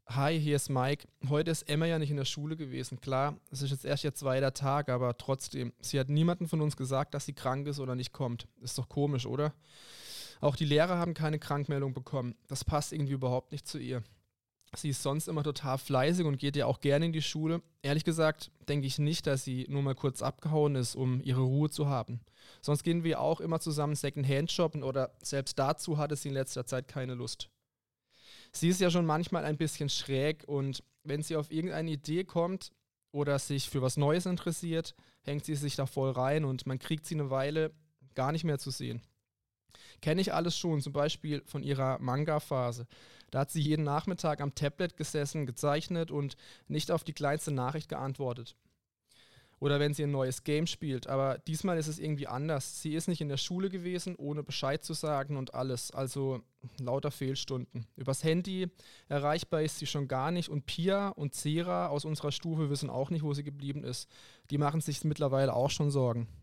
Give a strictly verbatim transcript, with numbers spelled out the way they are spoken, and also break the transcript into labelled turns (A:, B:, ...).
A: Hi, hier ist Mike. Heute ist Emma ja nicht in der Schule gewesen. Klar, es ist jetzt erst ihr zweiter Tag, aber trotzdem. Sie hat niemandem von uns gesagt, dass sie krank ist oder nicht kommt. Ist doch komisch, oder? Auch die Lehrer haben keine Krankmeldung bekommen. Das passt irgendwie überhaupt nicht zu ihr. Sie ist sonst immer total fleißig und geht ja auch gerne in die Schule. Ehrlich gesagt denke ich nicht, dass sie nur mal kurz abgehauen ist, um ihre Ruhe zu haben. Sonst gehen wir auch immer zusammen Secondhand shoppen oder selbst dazu hatte sie in letzter Zeit keine Lust. Sie ist ja schon manchmal ein bisschen schräg und wenn sie auf irgendeine Idee kommt oder sich für was Neues interessiert, hängt sie sich da voll rein und man kriegt sie eine Weile gar nicht mehr zu sehen. Kenne ich alles schon, zum Beispiel von ihrer Manga-Phase. Da hat sie jeden Nachmittag am Tablet gesessen, gezeichnet und nicht auf die kleinste Nachricht geantwortet. Oder wenn sie ein neues Game spielt, aber diesmal ist es irgendwie anders. Sie ist nicht in der Schule gewesen, ohne Bescheid zu sagen und alles, also lauter Fehlstunden. Übers Handy erreichbar ist sie schon gar nicht und Pia und Zera aus unserer Stufe wissen auch nicht, wo sie geblieben ist. Die machen sich mittlerweile auch schon Sorgen.